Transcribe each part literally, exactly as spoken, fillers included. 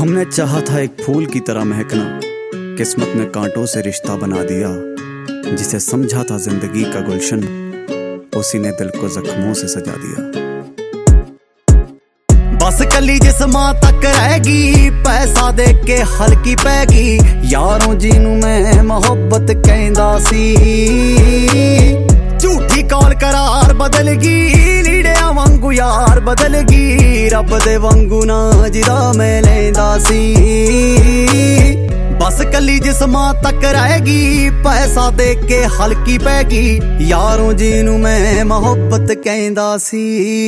हमने चाहा था एक फूल की तरह महकना, किस्मत ने कांटों से रिश्ता बना दिया। जिसे समझा था जिंदगी का गुलशन, उसी ने दिल को जख्मों से सजा दिया। बस कली जिस्मां तक रहेगी, पैसा दे के हल्की पैगी। यारों जिनू मैं मोहब्बत कहंदा सी, झूठी कॉल करार बदलगी। लीड़ियां वांगू यार बदलगी, रब दे वांगू ना जिदा मैं लैंदा सी। बस कली जिस्मां तक रहेगी, पैसा दे के हल्की पैगी। यारों जिनू मैं मोहब्बत कहंदा सी।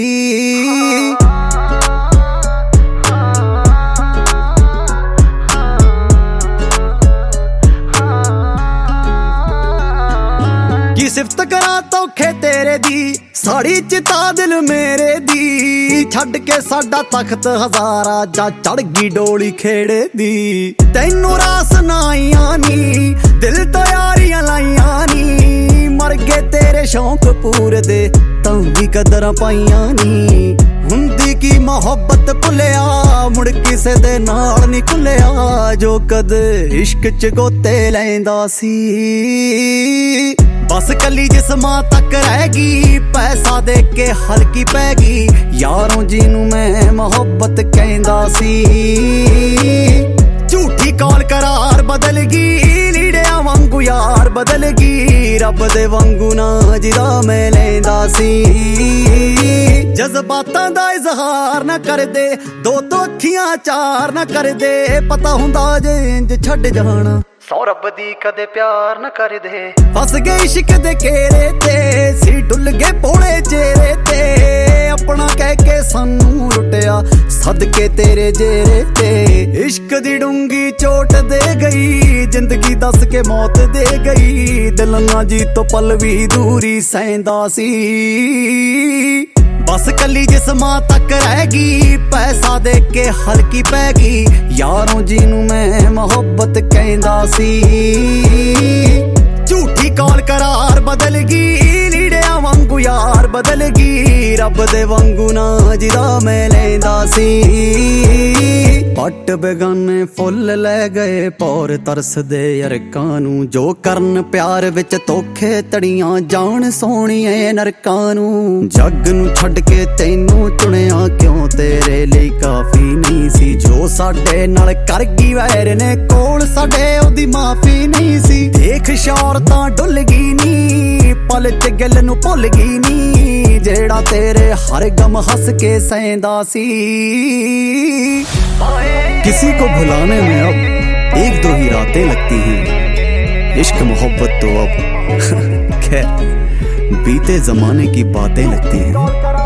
की सिफत करा तौखे तेरे दी, साड़ी चिता दिल मेरे दी। छड़ के साडा तख्त हजारा, जा चढ़ गई डोली खेड़े दी। तैनू रास नाइया नी, दिल तो यारियां लाइया नी। मर गए तेरे शौक पूरे दे, तां भी कदर पाइया नी। हुंदी की मोहब्बत भुलिया, मुड़ किसे दे नाल नी खुलिया। जो कद इश्क च गोते लैंदा सी। बस कली जिस्मां तक रहेगी, पैसा दे के हल्की पैगी। यारों जिनू मैं मोहब्बत कहंदा सी, झूठी कॉल करार बदलगी। लीड़ियां वांगू यार बदलगी, रब दे वांगू ना जिदा मैं लैंदा सी। जज्बातां दा इजहार ना कर दे, दो दो अखियां चार ना कर दे। पता हुंदा जे इंज छड़ जाना, सौ रब दी कदे प्यार न कर दे। फस गए इश्क दे घेरे ते, सी डुल गए भोले चेहरे ते। अपना कह के सानू लुटिया, सदके तेरे जेरे ते। इश्क दी डूंगी चोट दे गई, जिंदगी दस के मौत दे गई। दिल ना जी तो पल भी दूरी सैंदा सी। बस कली जिस्मां तक रहेगी, पैसा दे के हल्की पैगी। यारों जिनू मैं मोहब्बत कहंदा सी, झूठी कॉल करार बदलगी। लीड़ियां वांगू यार बदलगी, रब दे वांगू ना जिदा मैं लैंदा सी। पट बेगाने फुल लै गए, पौर तरस दे अरकां नू। जो करन प्यार विच धोखे तड़ियां, जान सोहणिए नरकां नू। जग नू छड्ड के तैनू चुनिया, क्यों तेरे लिए काफी नहीं सी। जो साडे नाल कर गई वैर ने, कोल साडे ओदी माफी नहीं सी। देख शौर तां डुल गई नी, पल च गल नू भुल गई नी। जेड़ा तेरे हर गम हंस के सैंदा सी। किसी को भुलाने में अब एक दो ही रातें लगती हैं। इश्क मोहब्बत तो अब खैर बीते जमाने की बातें लगती हैं।